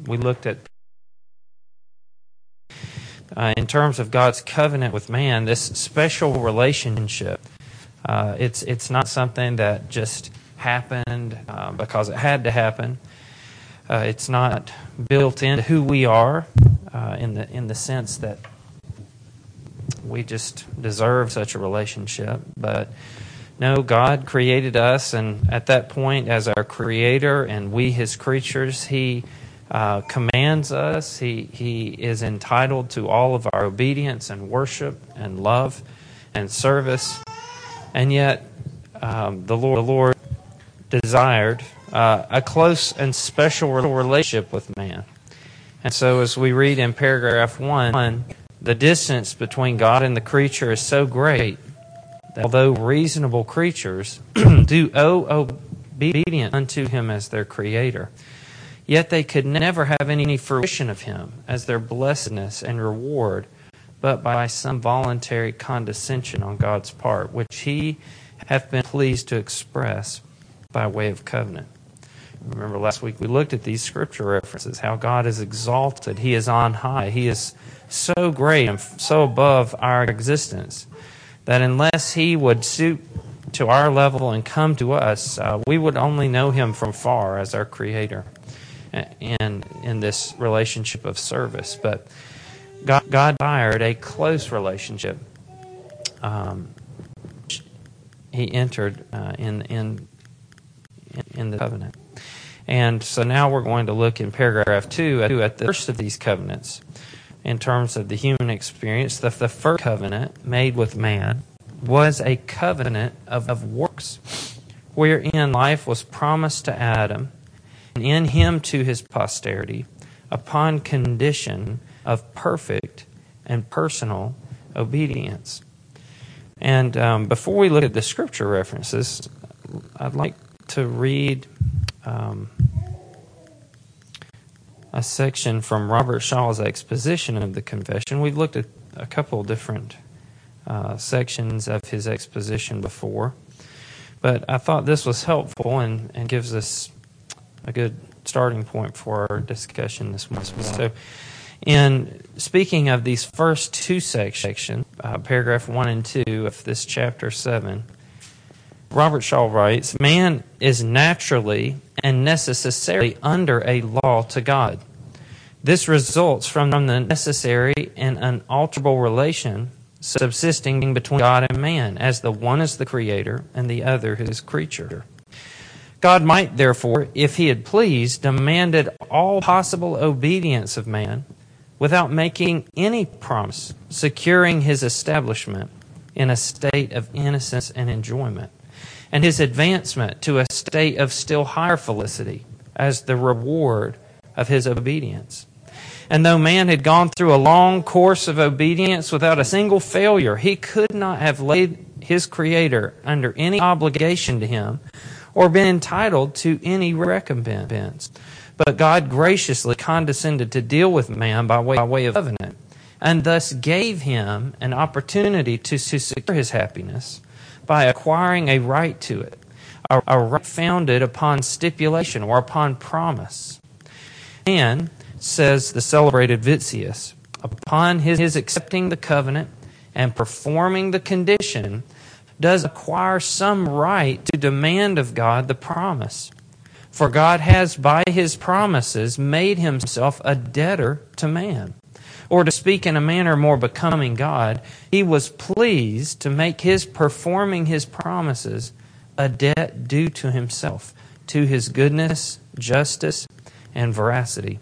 we looked at in terms of God's covenant with man, this special relationship. It's not something that just happened because it had to happen. It's not built into who we are in the sense that we just deserve such a relationship. But no, God created us, and at that point, as our Creator and we His creatures, He commands us. He is entitled to all of our obedience and worship and love and service. And yet, the Lord desired a close and special relationship with man. And so as we read in paragraph 1, the distance between God and the creature is so great that although reasonable creatures do owe obedience unto Him as their Creator, yet they could never have any fruition of Him as their blessedness and reward, but by some voluntary condescension on God's part, which He hath been pleased to express by way of covenant. Remember last week we looked at these scripture references, how God is exalted, He is on high, He is so great and so above our existence, that unless He would stoop to our level and come to us, we would only know Him from far as our Creator and in this relationship of service. But God desired a close relationship. He entered in the covenant. And so now we're going to look in paragraph 2 at the first of these covenants in terms of the human experience. The first covenant made with man was a covenant of works, wherein life was promised to Adam and in him to his posterity upon condition of perfect and personal obedience. And before we look at the scripture references, I'd like to read a section from Robert Shaw's exposition of the confession. We've looked at a couple different sections of his exposition before, but I thought this was helpful and gives us a good starting point for our discussion this morning. So, in speaking of these first two sections, paragraph 1 and 2 of this chapter 7, Robert Shaw writes, "Man is naturally and necessarily under a law to God. This results from the necessary and unalterable relation subsisting between God and man, as the one is the Creator and the other His creature. God might, therefore, if He had pleased, demanded all possible obedience of man without making any promise, securing his establishment in a state of innocence and enjoyment, and his advancement to a state of still higher felicity as the reward of his obedience. And though man had gone through a long course of obedience without a single failure, he could not have laid his Creator under any obligation to him or been entitled to any recompense. But God graciously condescended to deal with man by way of covenant, and thus gave him an opportunity to secure his happiness by acquiring a right to it, a right founded upon stipulation or upon promise. And, says the celebrated Vitzius, upon his accepting the covenant and performing the condition, does acquire some right to demand of God the promise. For God has by His promises made Himself a debtor to man. Or to speak in a manner more becoming God, He was pleased to make His performing His promises a debt due to Himself, to His goodness, justice, and veracity.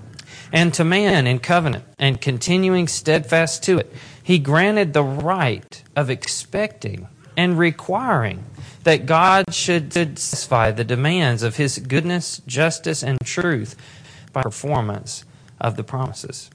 And to man in covenant, and continuing steadfast to it, He granted the right of expecting and requiring that God should satisfy the demands of His goodness, justice, and truth by performance of the promises.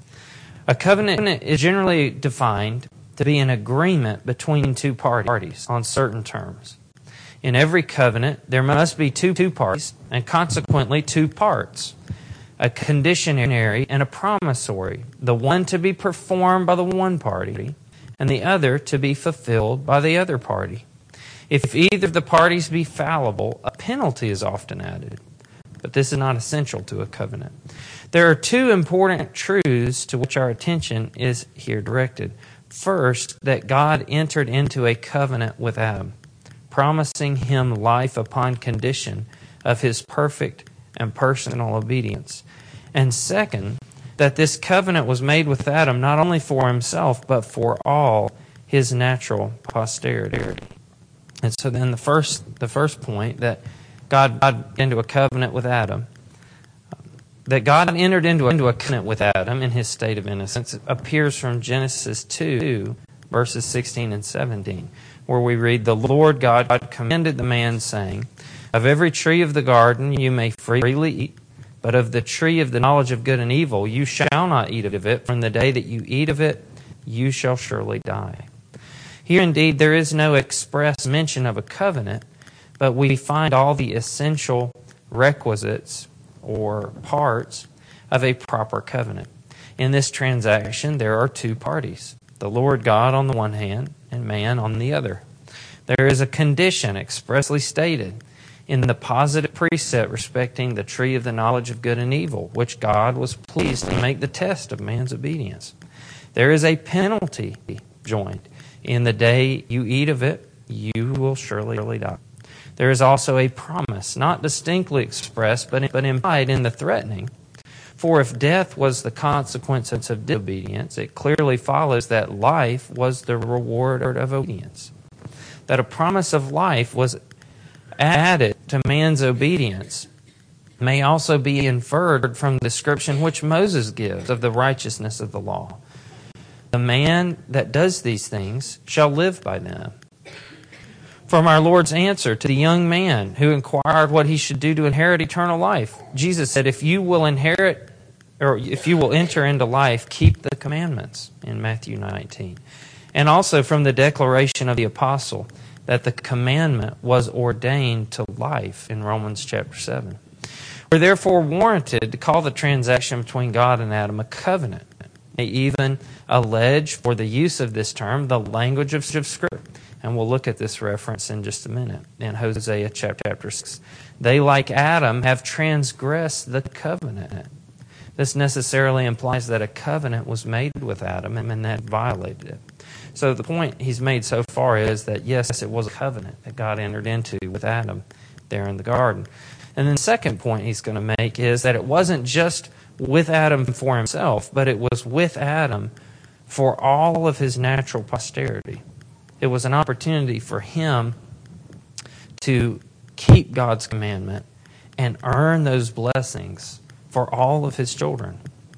A covenant is generally defined to be an agreement between two parties on certain terms. In every covenant, there must be two parties, and consequently two parts, a conditionary and a promissory, the one to be performed by the one party, and the other to be fulfilled by the other party. If either of the parties be fallible, a penalty is often added. but this is not essential to a covenant. There are two important truths to which our attention is here directed. First, that God entered into a covenant with Adam, promising him life upon condition of his perfect and personal obedience. And second, that this covenant was made with Adam not only for himself, but for all his natural posterity. And so then the first point, that God entered into a covenant with Adam, that God entered into a covenant with Adam in his state of innocence, appears from Genesis 2, verses 16 and 17, where we read, "The Lord God commanded the man, saying, Of every tree of the garden you may freely eat, but of the tree of the knowledge of good and evil you shall not eat of it. From the day that you eat of it, you shall surely die." Here indeed there is no express mention of a covenant, but we find all the essential requisites or parts of a proper covenant. In this transaction, there are two parties, the Lord God on the one hand and man on the other. There is a condition expressly stated in the positive precept respecting the tree of the knowledge of good and evil, which God was pleased to make the test of man's obedience. There is a penalty joined. In the day you eat of it, you will surely die. There is also a promise, not distinctly expressed, but implied in the threatening. For if death was the consequence of disobedience, it clearly follows that life was the reward of obedience. That a promise of life was added to man's obedience may also be inferred from the description which Moses gives of the righteousness of the law. The man that does these things shall live by them. From our Lord's answer to the young man who inquired what he should do to inherit eternal life, Jesus said, if you will enter into life, keep the commandments, in Matthew 19. And also from the declaration of the apostle that the commandment was ordained to life, in Romans chapter 7. We're therefore warranted to call the transaction between God and Adam a covenant. They even allege for the use of this term the language of Scripture. And we'll look at this reference in just a minute in Hosea chapter 6. They, like Adam, have transgressed the covenant. This necessarily implies that a covenant was made with Adam and that violated it. So the point he's made so far is that, yes, it was a covenant that God entered into with Adam there in the garden. And then the second point he's going to make is that it wasn't just with Adam for himself, but it was with Adam for all of his natural posterity. It was an opportunity for him to keep God's commandment and earn those blessings for all of his children.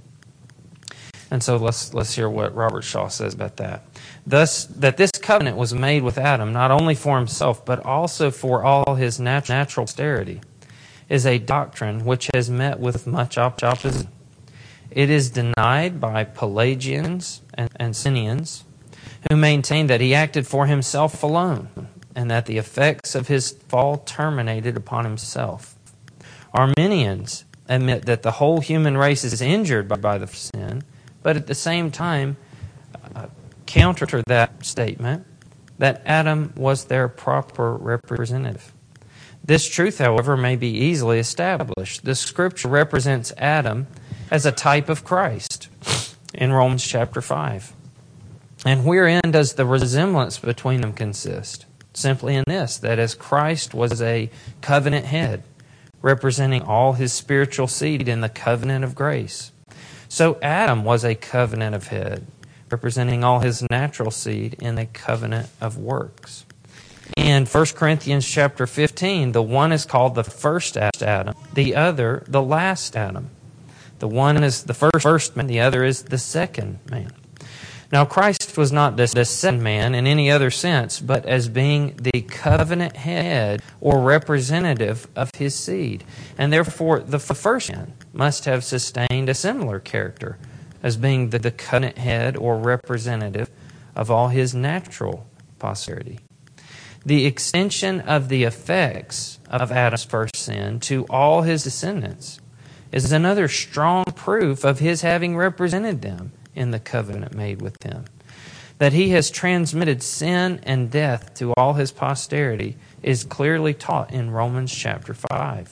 And so let's hear what Robert Shaw says about that. Thus, that this covenant was made with Adam, not only for himself, but also for all his natural posterity, is a doctrine which has met with much opposition. It is denied by Pelagians and Socinians, who maintain that he acted for himself alone, and that the effects of his fall terminated upon himself. Arminians admit that the whole human race is injured by the sin, but at the same time counter that statement that Adam was their proper representative. This truth, however, may be easily established. The Scripture represents Adam as a type of Christ in Romans chapter 5. And wherein does the resemblance between them consist? Simply in this, that as Christ was a covenant head, representing all his spiritual seed in the covenant of grace, so Adam was a covenant of head, representing all his natural seed in a covenant of works. In 1 Corinthians chapter 15, the one is called the first Adam, the other the last Adam. The one is the first man, the other is the second man. Now, Christ was not the second man in any other sense, but as being the covenant head or representative of his seed. And therefore, the first man must have sustained a similar character as being the covenant head or representative of all his natural posterity. The extension of the effects of Adam's first sin to all his descendants is another strong proof of his having represented them in the covenant made with them. That he has transmitted sin and death to all his posterity is clearly taught in Romans chapter 5.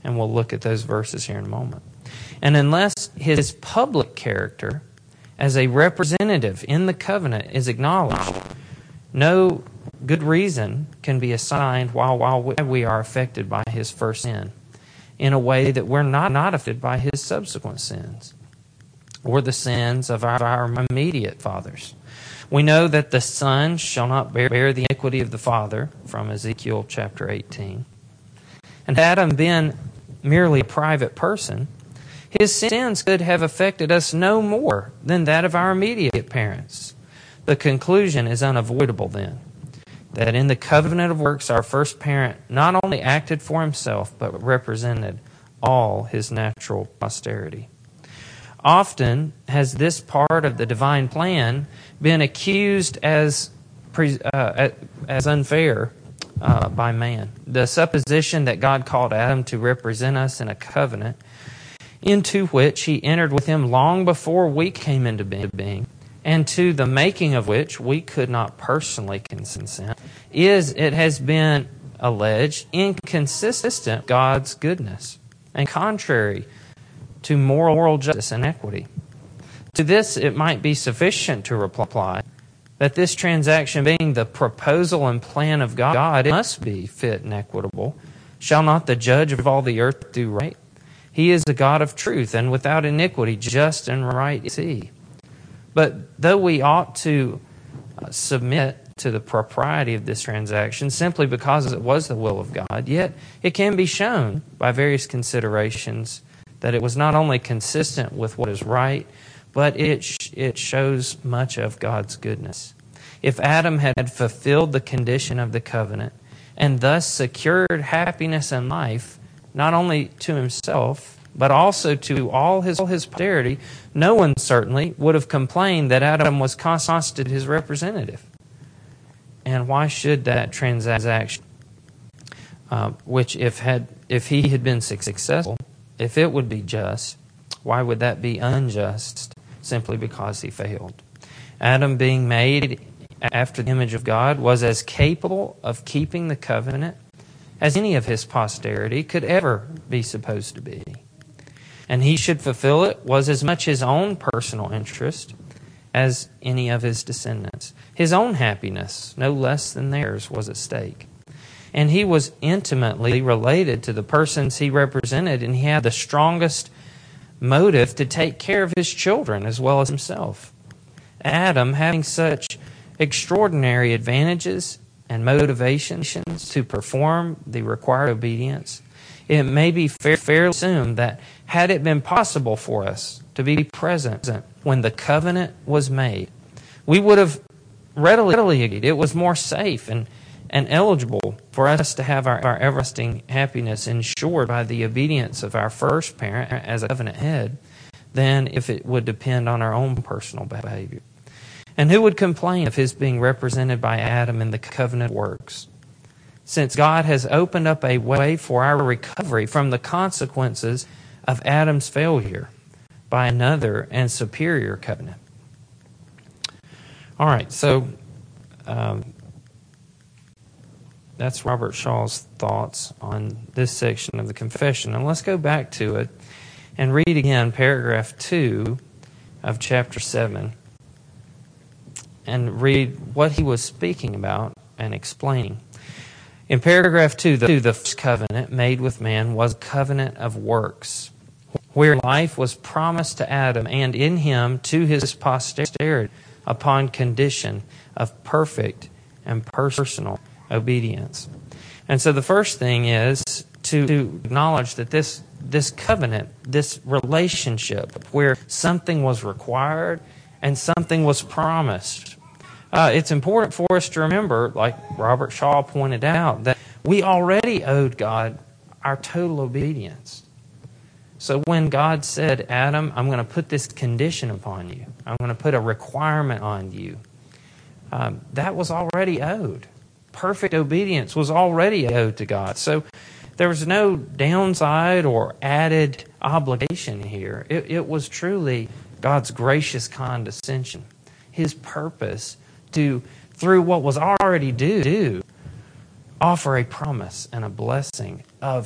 And we'll look at those verses here in a moment. And unless his public character as a representative in the covenant is acknowledged, no good reason can be assigned while we are affected by his first sin in a way that we're not affected by his subsequent sins or the sins of our immediate fathers. We know that the Son shall not bear the iniquity of the Father, from Ezekiel chapter 18. And had Adam been merely a private person, his sins could have affected us no more than that of our immediate parents. The conclusion is unavoidable then, that in the covenant of works our first parent not only acted for himself, but represented all his natural posterity. Often has this part of the divine plan been accused as unfair by man. The supposition that God called Adam to represent us in a covenant into which he entered with him long before we came into being, and to the making of which we could not personally consent, it has been alleged, inconsistent with God's goodness and contrary to moral justice and equity. To this it might be sufficient to reply that this transaction being the proposal and plan of God, it must be fit and equitable. Shall not the judge of all the earth do right? He is a God of truth, and without iniquity, just and right is he. But though we ought to submit to the propriety of this transaction simply because it was the will of God, yet it can be shown by various considerations that it was not only consistent with what is right, but it shows much of God's goodness. If Adam had fulfilled the condition of the covenant and thus secured happiness and life, not only to himself, but also to all his posterity, no one certainly would have complained that Adam was constituted his representative. And why should that transaction, which if he had been successful, if it would be just, why would that be unjust simply because he failed? Adam, being made after the image of God, was as capable of keeping the covenant as any of his posterity could ever be supposed to be. And he should fulfill it was as much his own personal interest as any of his descendants. His own happiness, no less than theirs, was at stake. And he was intimately related to the persons he represented, and he had the strongest motive to take care of his children as well as himself. Adam, having such extraordinary advantages and motivations to perform the required obedience, it may be fairly assumed that had it been possible for us to be present when the covenant was made, we would have readily agreed it was more safe and eligible for us to have our everlasting happiness ensured by the obedience of our first parent as a covenant head than if it would depend on our own personal behavior. And who would complain of his being represented by Adam in the covenant works? Since God has opened up a way for our recovery from the consequences of Adam's failure by another and superior covenant. All right, so that's Robert Shaw's thoughts on this section of the confession. And let's go back to it and read again paragraph 2 of chapter 7 and read what he was speaking about and explaining. In paragraph 2, the first covenant made with man was a covenant of works, where life was promised to Adam and in him to his posterity upon condition of perfect and personal obedience. And so the first thing is to acknowledge that this covenant, this relationship where something was required and something was promised, it's important for us to remember, like Robert Shaw pointed out, that we already owed God our total obedience. So when God said, Adam, I'm going to put this condition upon you, I'm going to put a requirement on you, that was already owed. Perfect obedience was already owed to God. So there was no downside or added obligation here. It was truly God's gracious condescension, His purpose to, through what was already due, offer a promise and a blessing of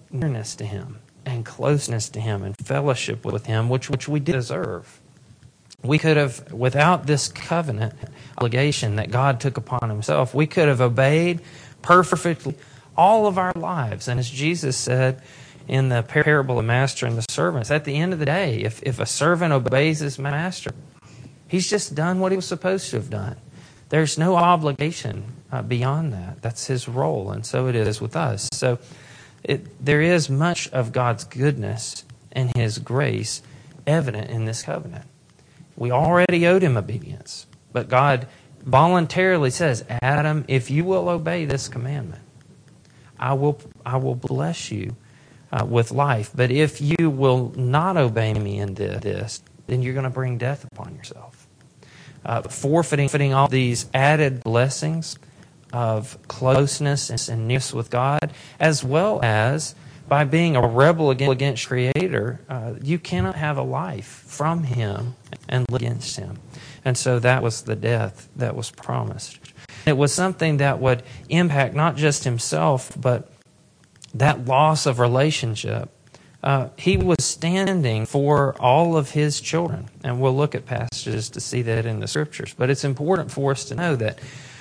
nearness to Him and closeness to Him and fellowship with Him, which we deserve. We could have, without this covenant obligation that God took upon Himself, we could have obeyed perfectly all of our lives. And as Jesus said in the parable of the master and the servants, at the end of the day, if a servant obeys his master, he's just done what he was supposed to have done. There's no obligation beyond that. That's his role, and so it is with us. So there is much of God's goodness and His grace evident in this covenant. We already owed Him obedience, but God voluntarily says, Adam, if you will obey this commandment, I will bless you with life. But if you will not obey me in this, then you're going to bring death upon yourself. Forfeiting all these added blessings of closeness and nearness with God, as well as by being a rebel against Creator, you cannot have a life from Him and live against Him. And so that was the death that was promised. It was something that would impact not just Himself, but that loss of relationship. He was standing for all of His children. And we'll look at passages to see that in the Scriptures. But it's important for us to know that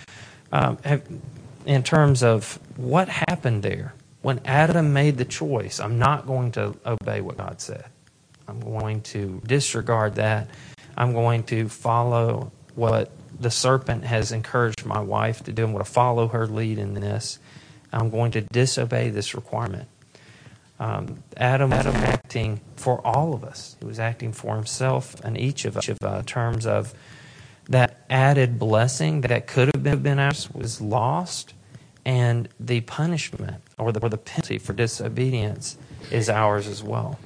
in terms of what happened there, when Adam made the choice, I'm not going to obey what God said. I'm going to disregard that. I'm going to follow what the serpent has encouraged my wife to do. I'm going to follow her lead in this. I'm going to disobey this requirement. Adam was acting for all of us. He was acting for himself and each of us in terms of that added blessing that could have been ours was lost, and the punishment or the penalty for disobedience is ours as well.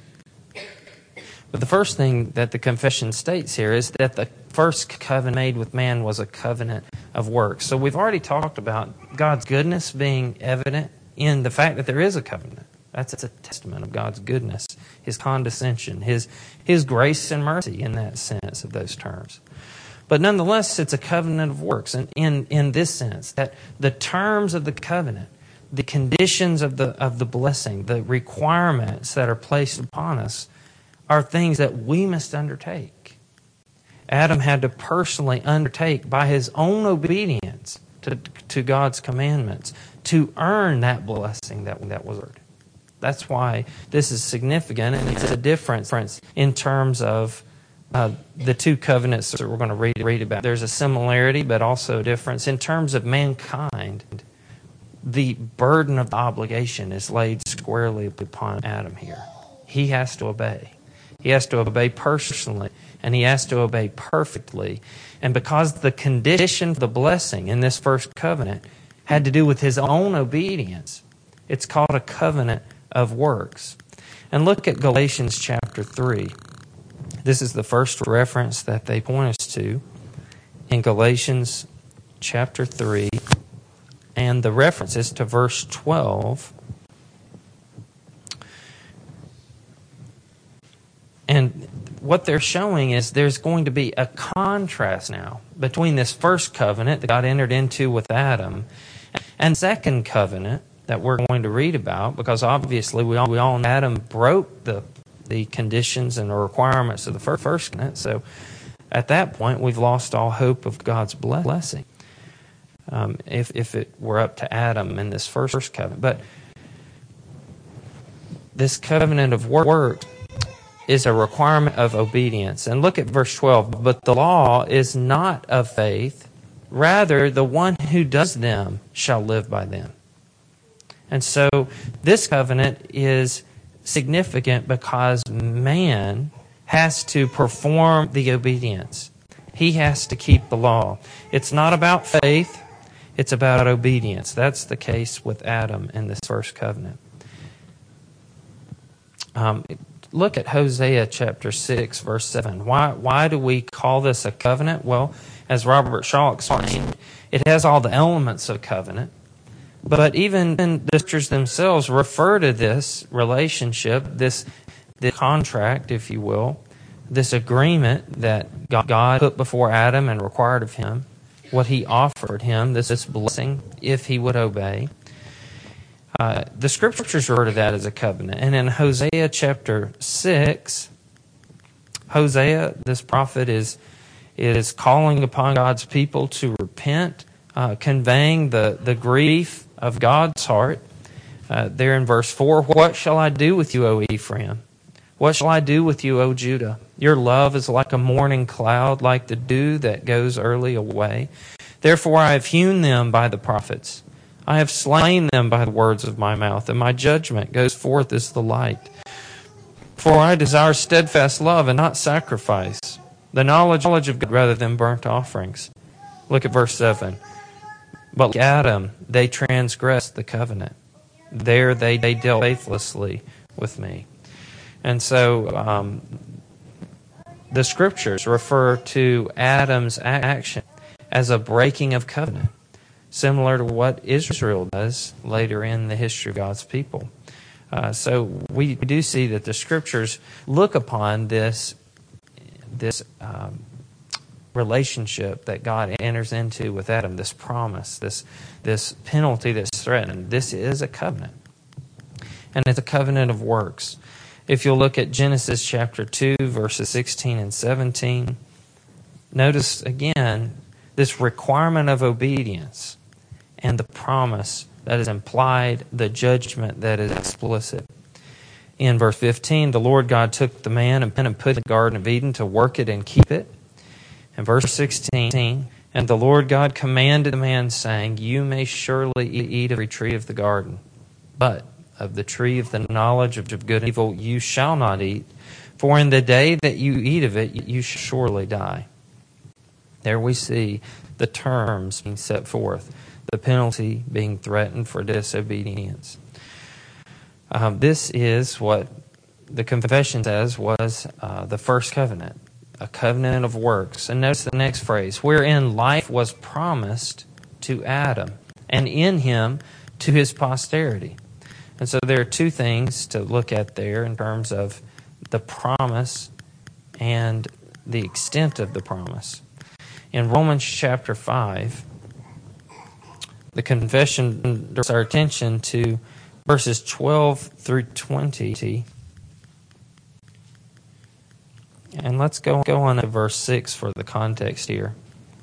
But the first thing that the confession states here is that the first covenant made with man was a covenant of works. So we've already talked about God's goodness being evident in the fact that there is a covenant. That's a testament of God's goodness, His condescension, His grace and mercy in that sense of those terms. But nonetheless, it's a covenant of works. And in this sense, that the terms of the covenant, the conditions of the blessing, the requirements that are placed upon us are things that we must undertake. Adam had to personally undertake by his own obedience to God's commandments to earn that blessing that was earned. That's why this is significant, and it's a difference in terms of the two covenants that we're going to read about. There's a similarity, but also a difference. In terms of mankind, the burden of the obligation is laid squarely upon Adam here. He has to obey. He has to obey personally, and he has to obey perfectly. And because the condition for the blessing in this first covenant had to do with his own obedience, it's called a covenant of works. And look at Galatians chapter 3. This is the first reference that they point us to in Galatians chapter 3. And the reference is to verse 12. And what they're showing is there's going to be a contrast now between this first covenant that God entered into with Adam and second covenant that we're going to read about, because obviously we all know Adam broke the conditions and the requirements of the first covenant. So at that point, we've lost all hope of God's blessing if it were up to Adam in this first covenant. But this covenant of works is a requirement of obedience. And look at verse 12. But the law is not of faith, rather the one who does them shall live by them. And so this covenant is significant because man has to perform the obedience. He has to keep the law. It's not about faith, it's about obedience. That's the case with Adam in this first covenant. Look at Hosea chapter 6, verse 7. Why do we call this a covenant? Well, as Robert Shaw explained, it has all the elements of covenant. But even the scriptures themselves refer to this relationship, this contract, if you will, this agreement that God put before Adam and required of him, what He offered him, this blessing, if he would obey. The Scriptures refer to that as a covenant. And in Hosea chapter 6, Hosea, this prophet, is calling upon God's people to repent, conveying the grief of God's heart. There in verse 4, "What shall I do with you, O Ephraim? What shall I do with you, O Judah? Your love is like a morning cloud, like the dew that goes early away. Therefore I have hewn them by the prophets. I have slain them by the words of my mouth, and my judgment goes forth as the light. For I desire steadfast love and not sacrifice, the knowledge of God rather than burnt offerings." Look at verse 7. "But like Adam, they transgressed the covenant. There they dealt faithlessly with me." And so the Scriptures refer to Adam's action as a breaking of covenant, similar to what Israel does later in the history of God's people. So we do see that the Scriptures look upon this relationship that God enters into with Adam, this promise, this penalty that's threatened. This is a covenant, and it's a covenant of works. If you'll look at Genesis chapter 2, verses 16 and 17, notice again this requirement of obedience and the promise that is implied, the judgment that is explicit. In verse 15, "The Lord God took the man and put him in the Garden of Eden to work it and keep it." In verse 16, "And the Lord God commanded the man, saying, You may surely eat of every tree of the garden, but of the tree of the knowledge of good and evil you shall not eat, for in the day that you eat of it you shall surely die." There we see the terms being set forth, the penalty being threatened for disobedience. This is what the confession says was the first covenant, a covenant of works. And notice the next phrase, "wherein life was promised to Adam, and in him to his posterity." And so there are two things to look at there in terms of the promise and the extent of the promise. In Romans chapter 5, the confession draws our attention to verses 12 through 20. And let's go on to verse 6 for the context here.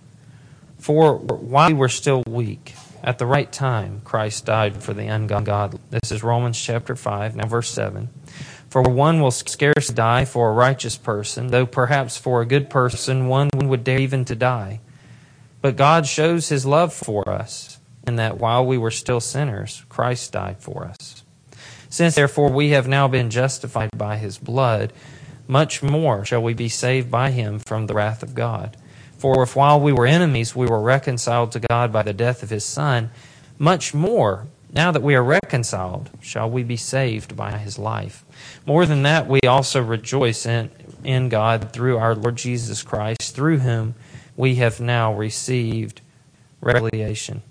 "For while we were still weak, at the right time Christ died for the ungodly." This is Romans chapter 5, now verse 7. "For one will scarce die for a righteous person, though perhaps for a good person one would dare even to die. But God shows His love for us, in that while we were still sinners, Christ died for us. Since therefore we have now been justified by His blood, much more shall we be saved by Him from the wrath of God. For if while we were enemies we were reconciled to God by the death of His Son, much more, now that we are reconciled, shall we be saved by His life. More than that, we also rejoice in God through our Lord Jesus Christ, through whom we have now received reconciliation."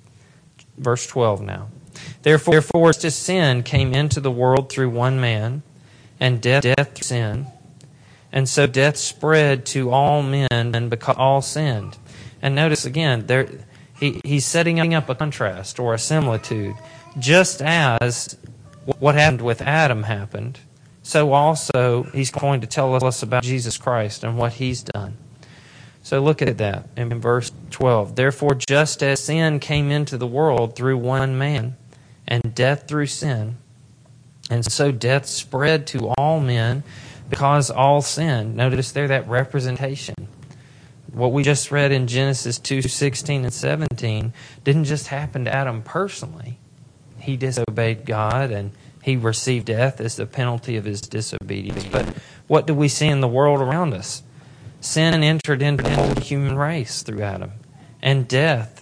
Verse 12 now. "Therefore, just as sin came into the world through one man, and death through sin, and so death spread to all men because all sinned." And notice again, he's setting up a contrast or a similitude. Just as what happened with Adam happened, so also he's going to tell us about Jesus Christ and what He's done. So look at that in verse 12. "Therefore, just as sin came into the world through one man, and death through sin, and so death spread to all men because all sinned." Notice there that representation. What we just read in Genesis 2:16 and 17 didn't just happen to Adam personally. He disobeyed God and he received death as the penalty of his disobedience. But what do we see in the world around us? Sin entered into the whole human race through Adam. And death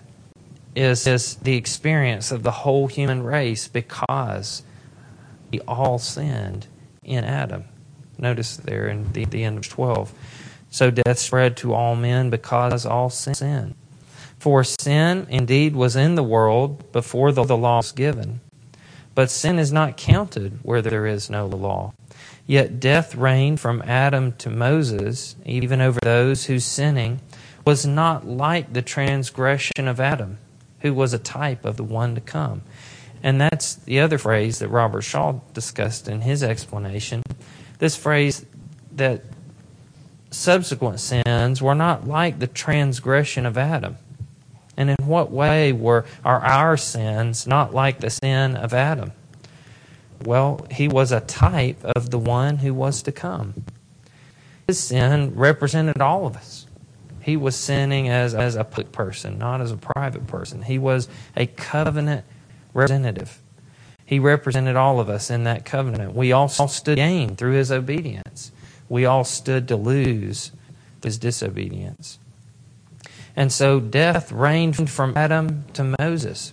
is the experience of the whole human race because we all sinned in Adam. Notice there in the end of 12. "So death spread to all men because all sinned. For sin indeed was in the world before the law was given. But sin is not counted where there is no law. Yet death reigned from Adam to Moses, even over those whose sinning was not like the transgression of Adam, who was a type of the one to come. And that's the other phrase that Robert Shaw discussed in his explanation. This phrase that subsequent sins were not like the transgression of Adam. And in what way are our sins not like the sin of Adam? Well, he was a type of the one who was to come. His sin represented all of us. He was sinning as a public person, not as a private person. He was a covenant representative. He represented all of us in that covenant. We all stood to gain through his obedience. We all stood to lose through his disobedience. And so death reigned from Adam to Moses.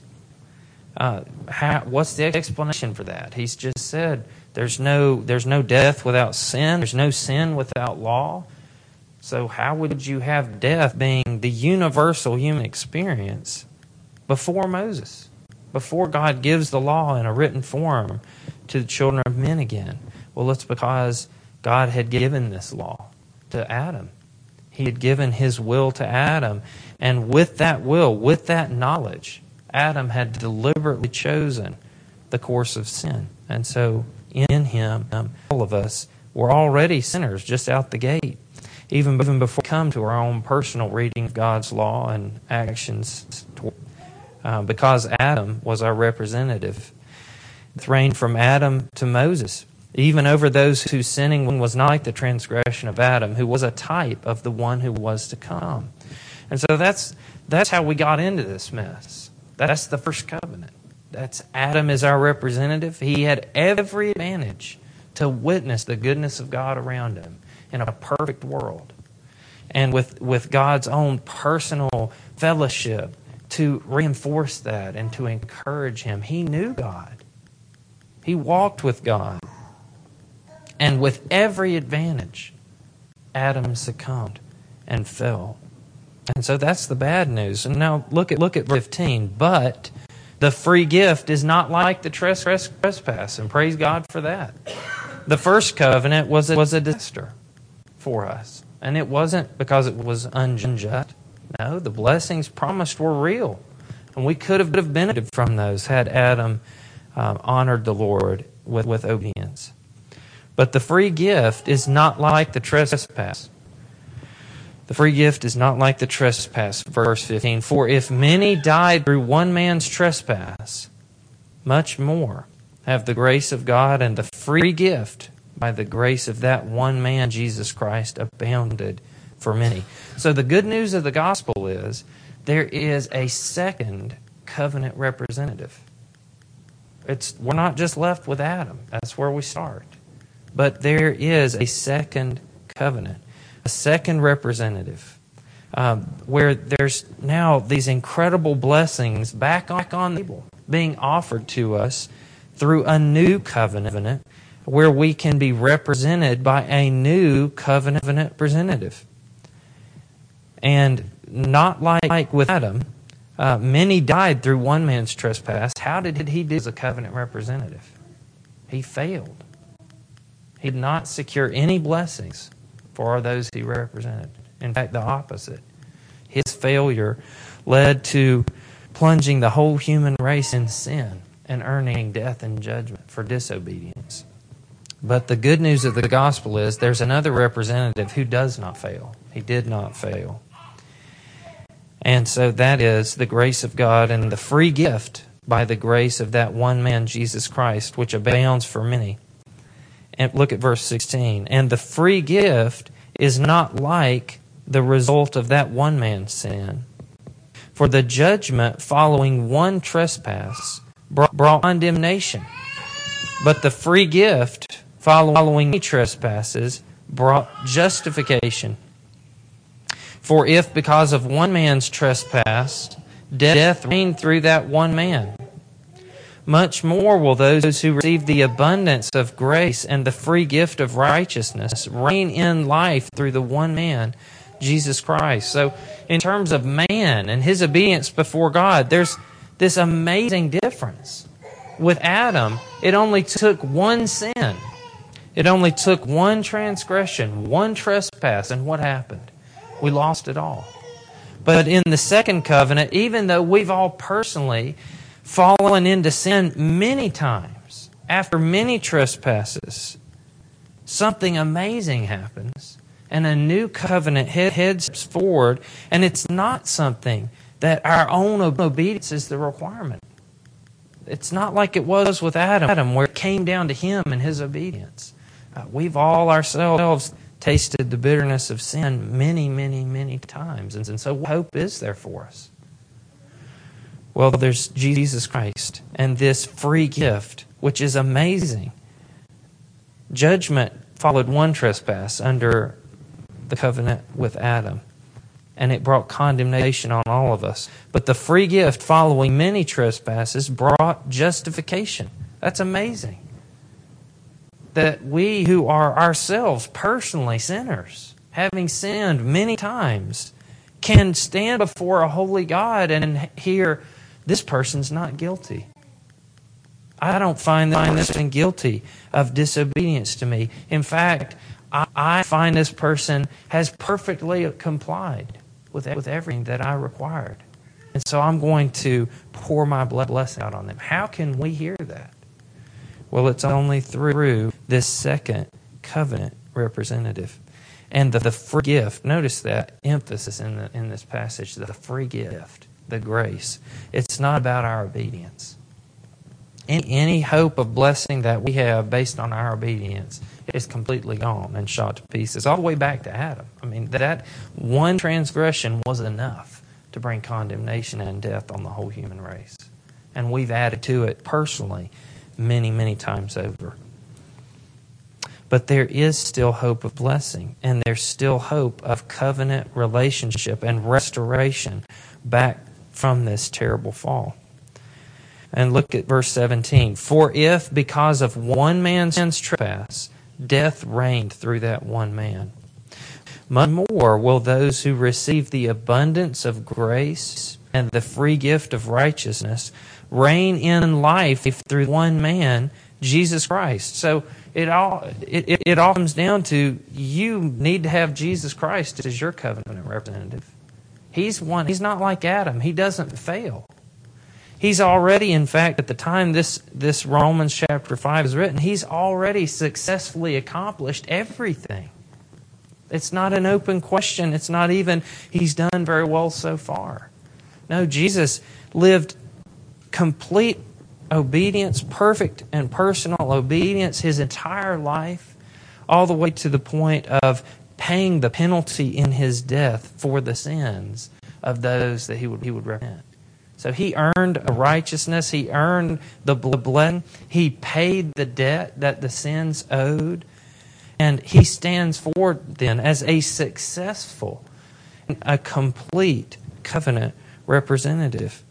What's the explanation for that? He's just said there's no death without sin. There's no sin without law. So how would you have death being the universal human experience before Moses? Before God gives the law in a written form to the children of men again? Well, it's because God had given this law to Adam. He had given his will to Adam. And with that will, with that knowledge, Adam had deliberately chosen the course of sin. And so in him, all of us were already sinners just out the gate. Even before we come to our own personal reading of God's law and actions, because Adam was our representative. It reigned from Adam to Moses, even over those whose sinning was not like the transgression of Adam, who was a type of the one who was to come. And so that's how we got into this mess. That's the first covenant. That's Adam is our representative. He had every advantage to witness the goodness of God around him in a perfect world. And with God's own personal fellowship to reinforce that and to encourage him. He knew God. He walked with God. And with every advantage, Adam succumbed and fell. And so that's the bad news. And now look at verse 15. But the free gift is not like the trespass. And praise God for that. The first covenant was a disaster for us. And it wasn't because it was unjust. No, the blessings promised were real. And we could have benefited from those had Adam honored the Lord with obedience. But the free gift is not like the trespass. The free gift is not like the trespass. Verse 15. For if many died through one man's trespass, much more have the grace of God and the free gift by the grace of that one man, Jesus Christ, abounded for many. So the good news of the gospel is there is a second covenant representative. We're not just left with Adam. That's where we start. But there is a second covenant, a second representative, where there's now these incredible blessings back on the table being offered to us through a new covenant where we can be represented by a new covenant representative. And not like with Adam, many died through one man's trespass. How did he do as a covenant representative? He failed. He did not secure any blessings for those he represented. In fact, the opposite. His failure led to plunging the whole human race in sin and earning death and judgment for disobedience. But the good news of the gospel is there's another representative who does not fail. He did not fail. And so that is the grace of God and the free gift by the grace of that one man, Jesus Christ, which abounds for many. And look at verse 16. And the free gift is not like the result of that one man's sin. For the judgment following one trespass brought condemnation. But the free gift following many trespasses brought justification. For if because of one man's trespass death reigned through that one man, much more will those who receive the abundance of grace and the free gift of righteousness reign in life through the one man, Jesus Christ. So in terms of man and his obedience before God, there's this amazing difference. With Adam, it only took one sin. It only took one transgression, one trespass, and what happened? We lost it all. But in the second covenant, even though we've all personally fallen into sin many times, after many trespasses, something amazing happens, and a new covenant heads forward, and it's not something that our own obedience is the requirement. It's not like it was with Adam, where it came down to him and his obedience. We've all ourselves tasted the bitterness of sin many, many, many times. And so what hope is there for us? Well, there's Jesus Christ and this free gift, which is amazing. Judgment followed one trespass under the covenant with Adam, and it brought condemnation on all of us. But the free gift following many trespasses brought justification. That's amazing. That we who are ourselves personally sinners, having sinned many times, can stand before a holy God and hear, this person's not guilty. I don't find this person guilty of disobedience to me. In fact, I find this person has perfectly complied with everything that I required. And so I'm going to pour my blessing out on them. How can we hear that? Well, it's only through this second covenant representative. And the free gift, notice that emphasis in this passage, the free gift, the grace. It's not about our obedience. Any hope of blessing that we have based on our obedience is completely gone and shot to pieces, all the way back to Adam. I mean, that one transgression was enough to bring condemnation and death on the whole human race. And we've added to it personally many, many times over. But there is still hope of blessing, and there's still hope of covenant relationship and restoration back from this terrible fall. And look at verse 17. For if, because of one man's trespass, death reigned through that one man, much more will those who receive the abundance of grace and the free gift of righteousness reign in life through one man, Jesus Christ. So it all comes down to, you need to have Jesus Christ as your covenant representative. He's not like Adam. He doesn't fail. He's already, in fact, at the time this Romans chapter 5 is written, he's already successfully accomplished everything. It's not an open question. It's not even, he's done very well so far. No, Jesus lived complete obedience, perfect and personal obedience his entire life, all the way to the point of paying the penalty in his death for the sins of those that he would represent. So he earned a righteousness, he earned the blessing, he paid the debt that the sins owed, and he stands forward then as a successful, a complete covenant representative.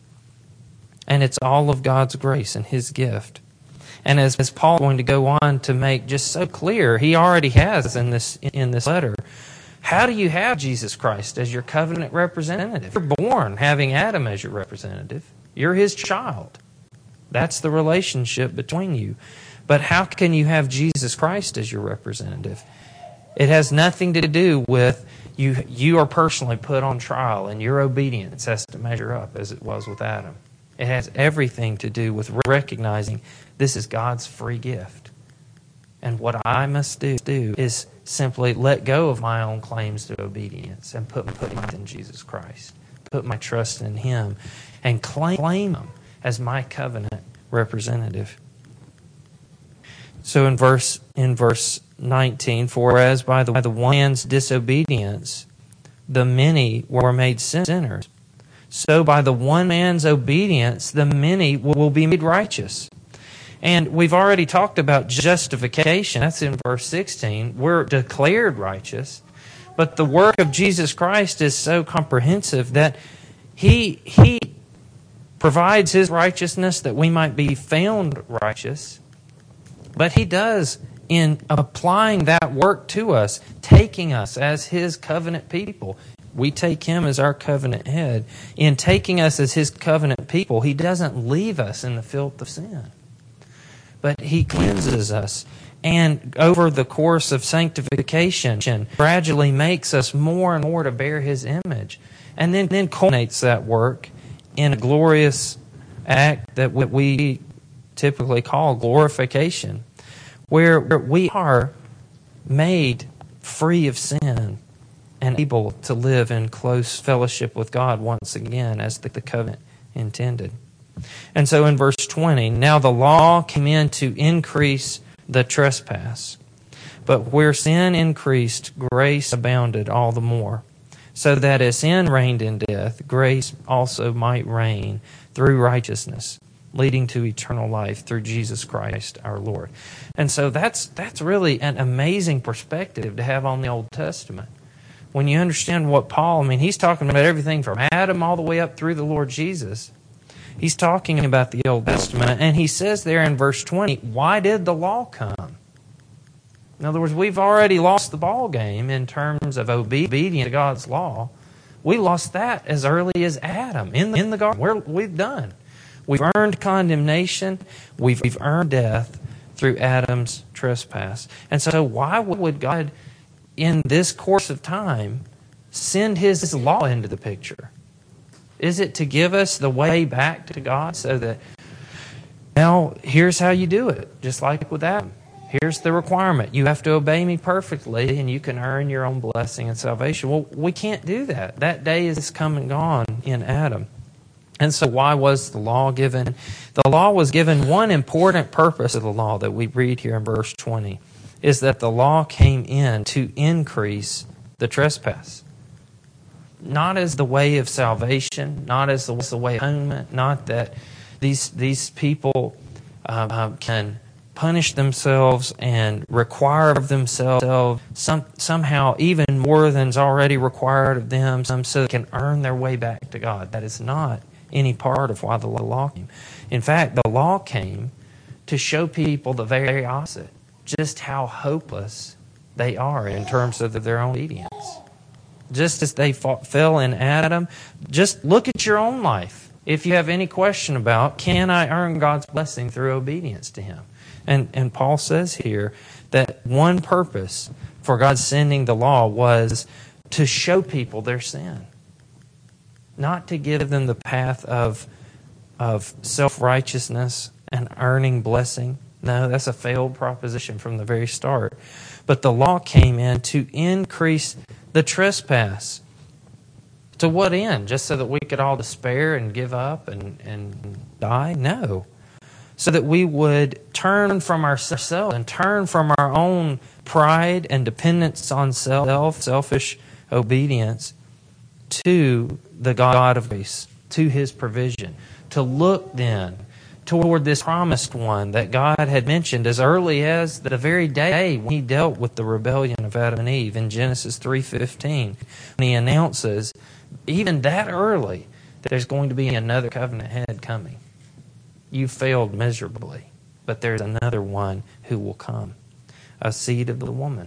And it's all of God's grace and his gift. And as Paul is going to go on to make just so clear, he already has in this letter, how do you have Jesus Christ as your covenant representative? You're born having Adam as your representative. You're his child. That's the relationship between you. But how can you have Jesus Christ as your representative? It has nothing to do with you are personally put on trial and your obedience has to measure up as it was with Adam. It has everything to do with recognizing this is God's free gift. And what I must do is simply let go of my own claims to obedience and put my faith in Jesus Christ. Put my trust in him and claim him as my covenant representative. So in verse 19, for as by the one man's disobedience the many were made sinners, so by the one man's obedience the many will be made righteous. And we've already talked about justification. That's in verse 16. We're declared righteous. But the work of Jesus Christ is so comprehensive that He provides His righteousness that we might be found righteous. But He does in applying that work to us, taking us as His covenant people. We take Him as our covenant head. In taking us as His covenant people, He doesn't leave us in the filth of sin, but He cleanses us. And over the course of sanctification, gradually makes us more and more to bear His image. And then culminates that work in a glorious act that we typically call glorification, where we are made free of sin and able to live in close fellowship with God once again as the covenant intended. And so in verse 20, now the law came in to increase the trespass. But where sin increased, grace abounded all the more, so that as sin reigned in death, grace also might reign through righteousness, leading to eternal life through Jesus Christ our Lord. And so that's really an amazing perspective to have on the Old Testament. When you understand what Paul, he's talking about everything from Adam all the way up through the Lord Jesus. He's talking about the Old Testament, and he says there in verse 20, why did the law come? In other words, we've already lost the ball game in terms of obedience to God's law. We lost that as early as Adam in the garden. We've done. We've earned condemnation. We've earned death through Adam's trespass. And so why would God, in this course of time, send His law into the picture? Is it to give us the way back to God so that now here's how you do it, just like with Adam? Here's the requirement. You have to obey me perfectly and you can earn your own blessing and salvation. Well, we can't do that. That day is come and gone in Adam. And so why was the law given? The law was given one important purpose of the law that we read here in verse 20, is that the law came in to increase the trespass. Not as the way of salvation, not as the way of atonement, not that these people can punish themselves and require of themselves somehow even more than is already required of them, so they can earn their way back to God. That is not any part of why the law came. In fact, the law came to show people the very opposite, just how hopeless they are in terms of their own obedience. Just as they fell in Adam, just look at your own life. If you have any question about, can I earn God's blessing through obedience to Him? And Paul says here that one purpose for God sending the law was to show people their sin. Not to give them the path of self-righteousness and earning blessing. No, that's a failed proposition from the very start. But the law came in to increase the trespass. To what end? Just so that we could all despair and give up and die? No. So that we would turn from ourselves and turn from our own pride and dependence on selfish obedience, to the God of grace, to His provision. To look then toward this promised one that God had mentioned as early as the very day when He dealt with the rebellion of Adam and Eve in Genesis 3:15. When He announces, even that early, that there's going to be another covenant head coming. You failed miserably, but there's another one who will come, a seed of the woman.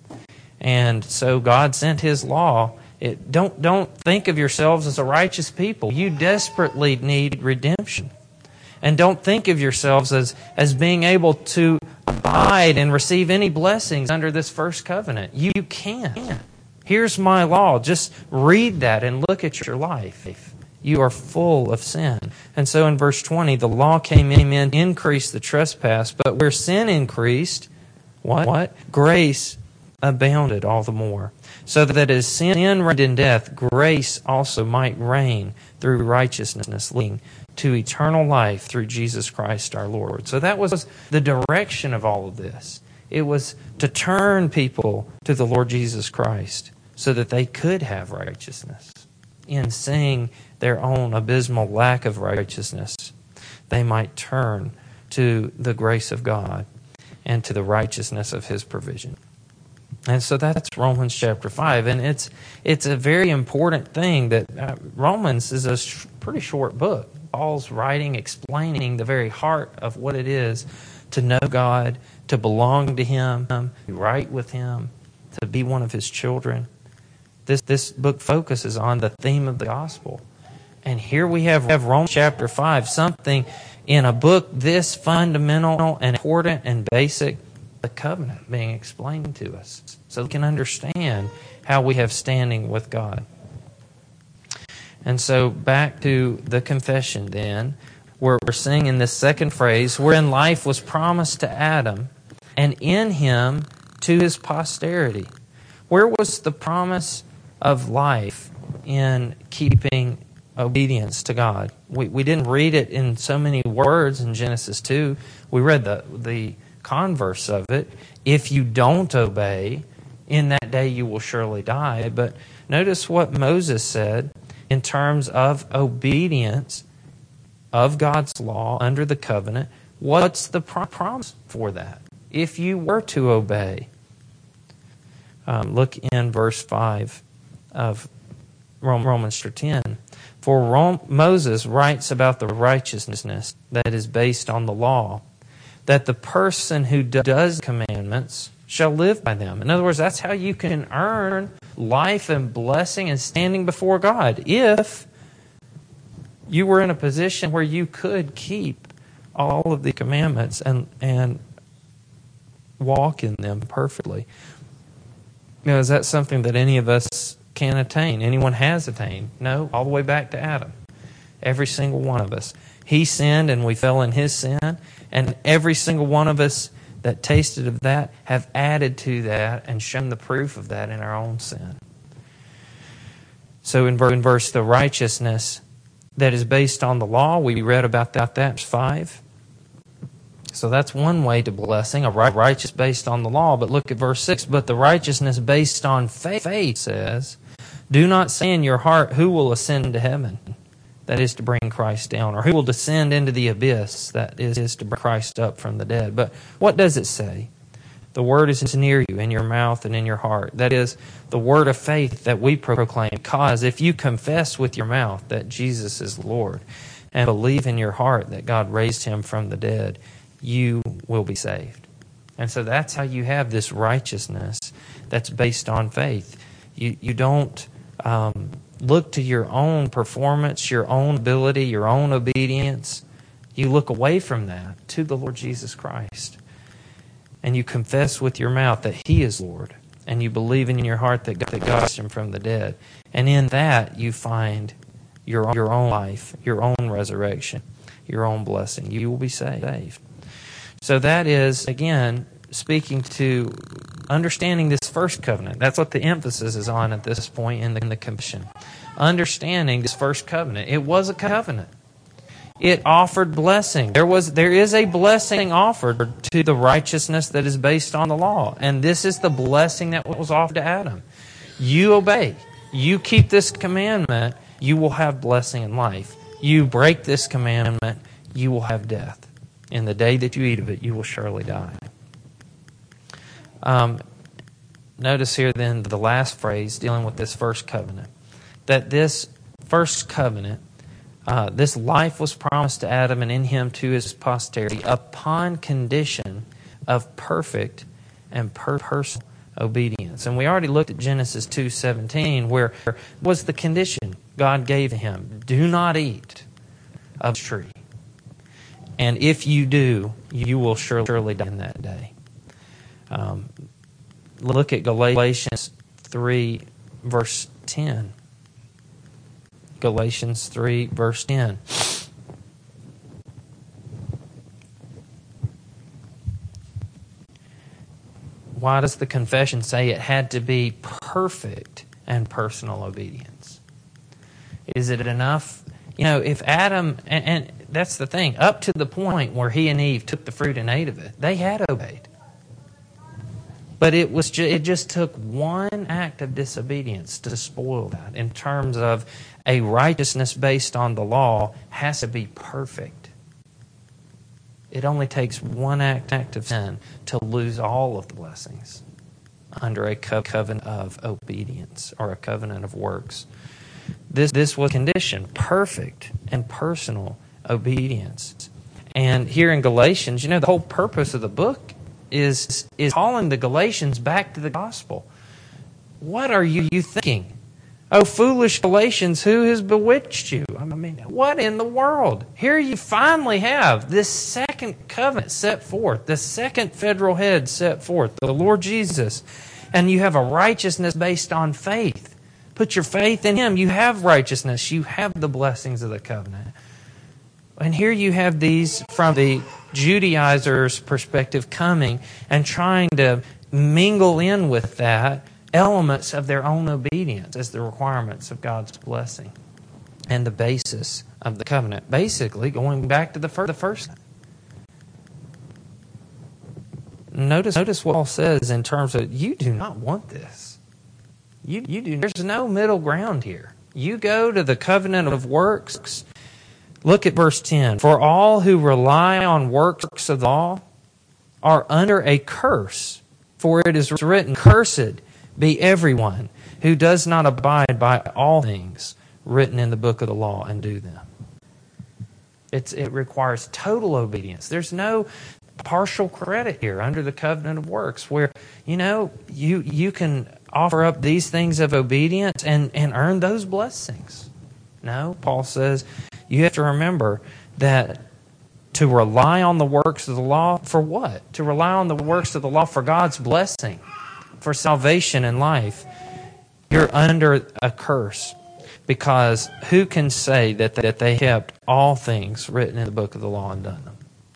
And so God sent His law. Don't think of yourselves as a righteous people. You desperately need redemption. And don't think of yourselves as being able to abide and receive any blessings under this first covenant. You can't. Here's my law. Just read that and look at your life. You are full of sin. And so in verse 20, the law came in to increase the trespass, but where sin increased, what? Grace abounded all the more. So that as sin reigned in death, grace also might reign through righteousness, leading to eternal life through Jesus Christ our Lord. So that was the direction of all of this. It was to turn people to the Lord Jesus Christ so that they could have righteousness. In seeing their own abysmal lack of righteousness, they might turn to the grace of God and to the righteousness of His provision. And so that's Romans chapter 5. And it's a very important thing that Romans is a pretty short book. Paul's writing, explaining the very heart of what it is to know God, to belong to Him, to be right with Him, to be one of His children. This book focuses on the theme of the gospel. And here we have Romans chapter 5, something in a book this fundamental and important and basic, the covenant being explained to us, so we can understand how we have standing with God. And so back to the confession then. we're seeing in this second phrase, wherein life was promised to Adam, and in him to his posterity. Where was the promise of life in keeping obedience to God? We didn't read it in so many words in Genesis 2. We read the converse of it. If you don't obey, in that day you will surely die. But notice what Moses said in terms of obedience of God's law under the covenant. What's the promise for that? If you were to obey. Look in verse 5 of Romans 10. For Moses writes about the righteousness that is based on the law, that the person who does commandments shall live by them. In other words, that's how you can earn life and blessing and standing before God. If you were in a position where you could keep all of the commandments and walk in them perfectly. You know, is that something that any of us can attain? Anyone has attained? No, all the way back to Adam. Every single one of us. He sinned and we fell in his sin, and every single one of us that tasted of that have added to that and shown the proof of that in our own sin. So in verse, the righteousness that is based on the law, we read about that, verse 5. So that's one way to blessing, a righteous based on the law. But look at verse 6. But the righteousness based on faith says, do not say in your heart, who will ascend to heaven? That is to bring Christ down. Or who will descend into the abyss? That is to bring Christ up from the dead. But what does it say? The word is near you, in your mouth and in your heart. That is the word of faith that we proclaim. Because if you confess with your mouth that Jesus is Lord and believe in your heart that God raised him from the dead, you will be saved. And so that's how you have this righteousness that's based on faith. You don't look to your own performance, your own ability, your own obedience. You look away from that to the Lord Jesus Christ. And you confess with your mouth that he is Lord. And you believe in your heart that God raised him from the dead. And in that you find your own life, your own resurrection, your own blessing. You will be saved. So that is, again, speaking to understanding this first covenant. That's what the emphasis is on at this point in the confession. Understanding this first covenant. It was a covenant. It offered blessing. There is a blessing offered to the righteousness that is based on the law. And this is the blessing that was offered to Adam. You obey. You keep this commandment, you will have blessing in life. You break this commandment, you will have death. In the day that you eat of it, you will surely die. Notice here then the last phrase dealing with this first covenant. That this first covenant, this life was promised to Adam and in him to his posterity upon condition of perfect and personal obedience. And we already looked at Genesis 2:17 where was the condition God gave him. Do not eat of the tree. And if you do, you will surely die in that day. Look at Galatians 3, verse 10. Galatians 3, verse 10. Why does the confession say it had to be perfect and personal obedience? Is it enough? You know, if Adam, and that's the thing, up to the point where he and Eve took the fruit and ate of it, they had obeyed. But it just took one act of disobedience to spoil that. In terms of a righteousness based on the law has to be perfect. It only takes one act of sin to lose all of the blessings under a covenant of obedience or a covenant of works. This was a condition, perfect and personal obedience. And here in Galatians, you know, the whole purpose of the book is calling the Galatians back to the gospel. What are you thinking? Oh, foolish Galatians, who has bewitched you? I mean, what in the world? Here you finally have this second covenant set forth, the second federal head set forth, the Lord Jesus. And you have a righteousness based on faith. Put your faith in Him. You have righteousness. You have the blessings of the covenant. And here you have these from the Judaizers' perspective coming and trying to mingle in with that elements of their own obedience as the requirements of God's blessing and the basis of the covenant. Basically, going back to the first. Notice what Paul says in terms of, you do not want this. You do. There's no middle ground here. You go to the covenant of works. Look at verse 10. For all who rely on works of the law are under a curse. For it is written, cursed be everyone who does not abide by all things written in the book of the law and do them. It requires total obedience. There's no partial credit here under the covenant of works where, you can offer up these things of obedience and earn those blessings. No, Paul says you have to remember that to rely on the works of the law for what? To rely on the works of the law for God's blessing, for salvation and life. You're under a curse, because who can say that they kept all things written in the book of the law and done them?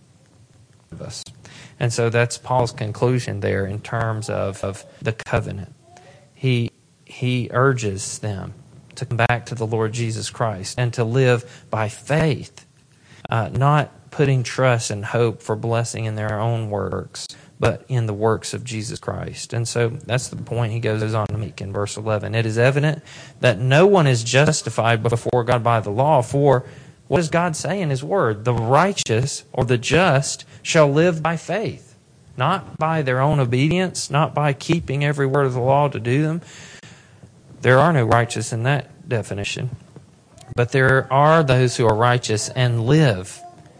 Us. And so that's Paul's conclusion there in terms of the covenant. He urges them to come back to the Lord Jesus Christ and to live by faith, not putting trust and hope for blessing in their own works, but in the works of Jesus Christ. And so that's the point he goes on to make in verse 11. It is evident that no one is justified before God by the law, for what does God say in His Word? The righteous or the just shall live by faith, not by their own obedience, not by keeping every word of the law to do them. There are no righteous in that definition. But there are those who are righteous and live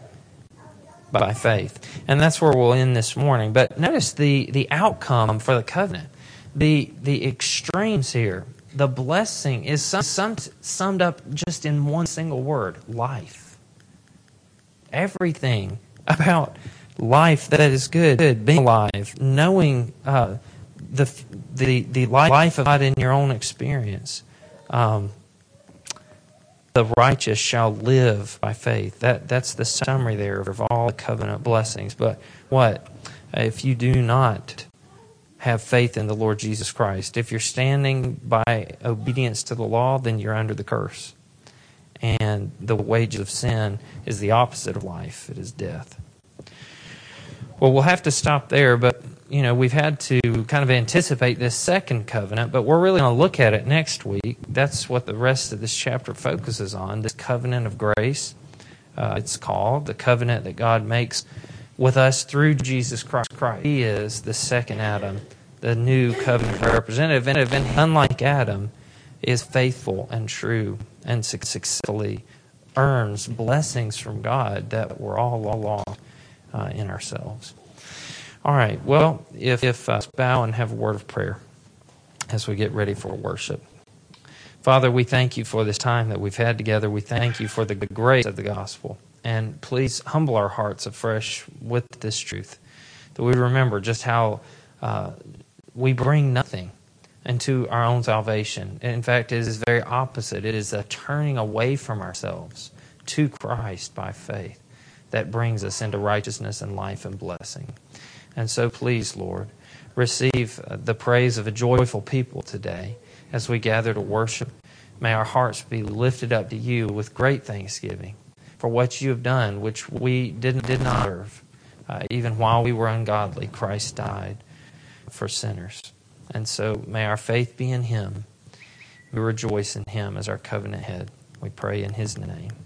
by faith. And that's where we'll end this morning. But notice the outcome for the covenant. The extremes here. The blessing is summed up just in one single word: life. Everything about life that is good, being alive, knowing the life of God in your own experience. The righteous shall live by faith. That's the summary there of all the covenant blessings. But what if you do not have faith in the Lord Jesus Christ? If you're standing by obedience to the law, then you're under the curse. And the wages of sin is the opposite of life. It is death. Well, we'll have to stop there, but we've had to kind of anticipate this second covenant, but we're really going to look at it next week. That's what the rest of this chapter focuses on, this covenant of grace. It's called the covenant that God makes with us through Jesus Christ. He is the second Adam, the new covenant representative, and unlike Adam, is faithful and true and successfully earns blessings from God that were all lost in ourselves. All right, well, if bow and have a word of prayer as we get ready for worship. Father, we thank you for this time that we've had together. We thank you for the grace of the gospel. And please humble our hearts afresh with this truth, that we remember just how we bring nothing into our own salvation. In fact, it is very opposite. It is a turning away from ourselves to Christ by faith that brings us into righteousness and life and blessing. And so please, Lord, receive the praise of a joyful people today as we gather to worship. May our hearts be lifted up to you with great thanksgiving for what you have done, which we did not deserve. Even while we were ungodly, Christ died for sinners. And so may our faith be in Him. We rejoice in Him as our covenant head. We pray in His name.